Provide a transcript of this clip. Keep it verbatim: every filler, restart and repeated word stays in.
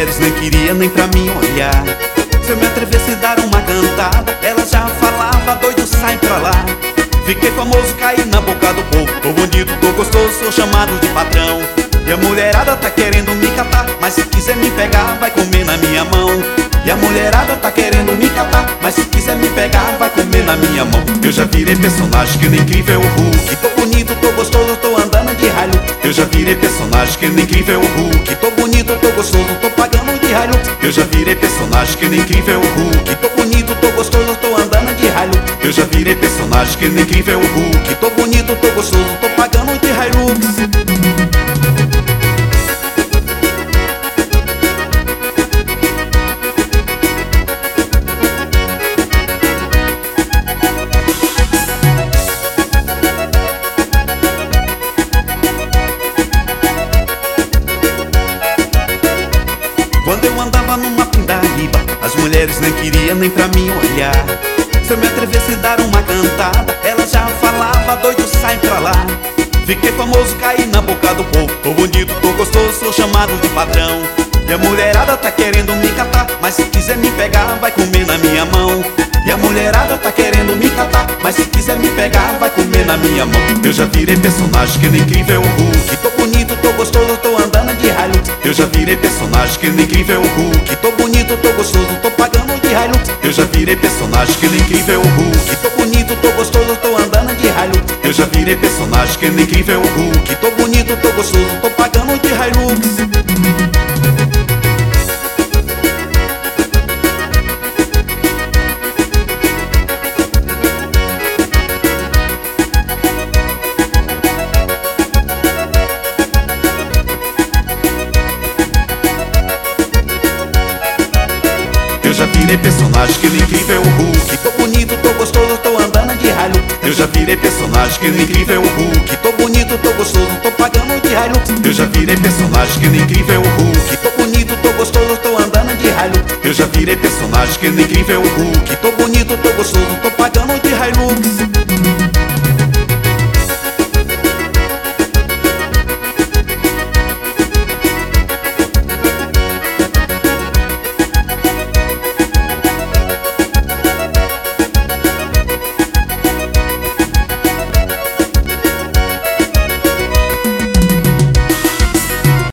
mulheres nem queriam nem pra mim olhar. Se eu me atrevesse a dar uma cantada, ela já falava: doido, sai pra lá. Fiquei famoso, caí na boca do povo. Tô bonito, tô gostoso, sou chamado de patrão. E a mulherada tá querendo me catar, mas se quiser me pegar, vai comer na minha mão. E a mulherada tá querendo me catar, mas se quiser me pegar, vai comer na minha mão. Eu já virei personagem que nem incrível Hulk. Tô bonito, tô gostoso, tô andando de ralho. Eu já virei personagem que nem incrível Hulk. Tô bonito, tô gostoso, tô pagando de ralho. Eu já virei personagem que nem incrível Hulk. Tô bonito, tô gostoso, tô andando de ralho. Eu já virei personagem que nem incrível Hulk. Tô bonito, tô gostoso, tô pagando de Hilux. Quando eu andava numa pindaíba, as mulheres nem queriam nem pra mim olhar. Se eu me atrevesse a dar uma cantada, ela já falava: doido, sai pra lá. Fiquei famoso, caí na boca do povo. Tô bonito, tô gostoso, sou chamado de patrão. E a mulherada tá querendo me catar, mas se quiser me pegar, vai comer na minha mão. E a mulherada tá querendo me catar, mas se quiser me pegar, vai comer na minha mão. Eu já virei personagem que nem incrível Hulk. Tô bonito, tô gostoso, tô andando de ralho. Eu já virei personagem que nem incrível Hulk. Tô bonito, tô gostoso, tô pagando de ralho. Eu já virei personagem que nem incrível Hulk. Tô bonito, tô gostoso, tô andando de ralho. Eu já virei personagem que nem incrível Hulk. Tô bonito, tô gostoso, tô pagando de Hilux. Eu já virei personagem que nem incrível Hulk. Tô bonito, tô gostoso, tô andando de ralho. Eu já virei personagem que nem incrível Hulk. Tô bonito, tô gostoso, tô pagando de ralho. Eu já virei personagem que nem incrível Hulk. Tô bonito, tô gostoso, tô andando de ralho. Eu já virei personagem que nem incrível Hulk. Tô bonito, tô gostoso, tô pagando de Hilux.